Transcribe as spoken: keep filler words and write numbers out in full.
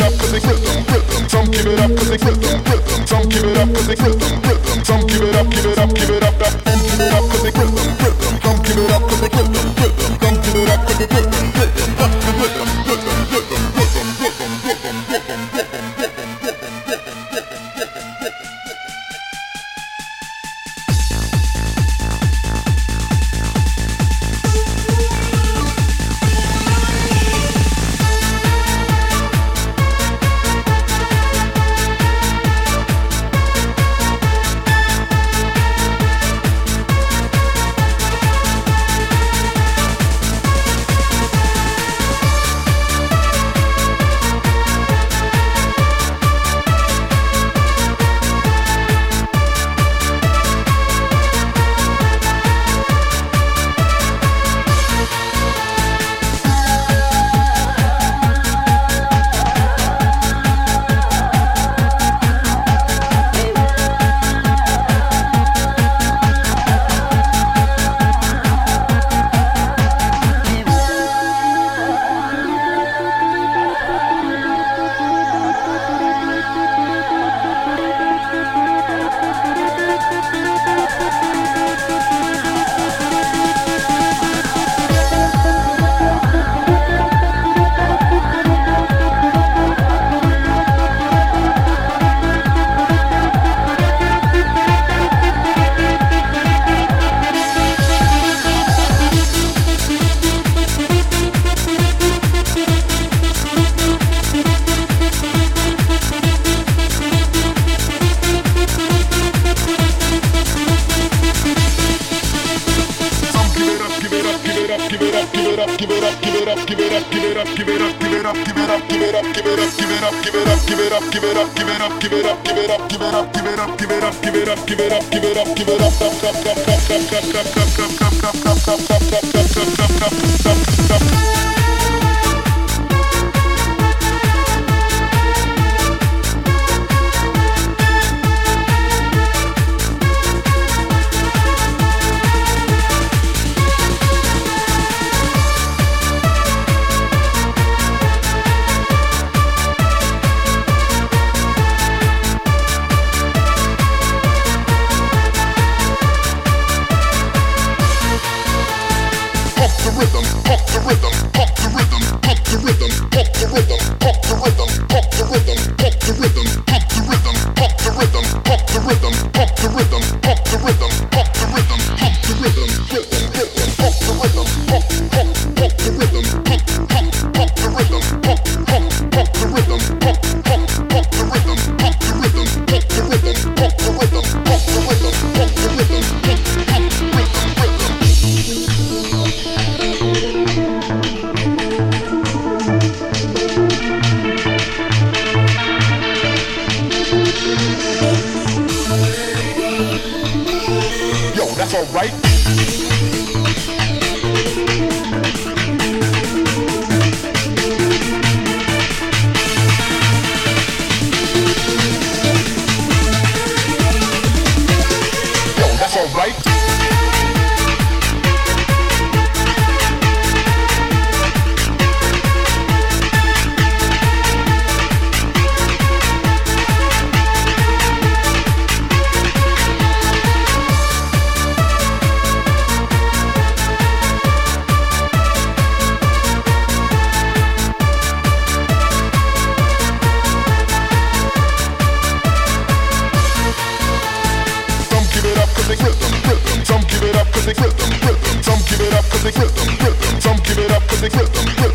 it up 'cause they rhythm, rhythm. Some give it up 'cause they rhythm, rhythm. Some give it up 'cause they rhythm, rhythm. Some give it up, give it up, give it up, up. Some give it up 'cause they rhythm, rhythm. Some give it up 'cause they rhythm, rhythm. Some give it up 'cause they rhythm, rhythm. Up the rhythm, rhythm, rhythm, rhythm, rhythm, rhythm, rhythm, rhythm, rhythm, rhythm, rhythm, rhythm, rhythm, rhythm. Some give it up 'cause they rhythm, rhythm. Some give it up 'cause they rhythm, rhythm. Some give it up 'cause they rhythm, rhythm.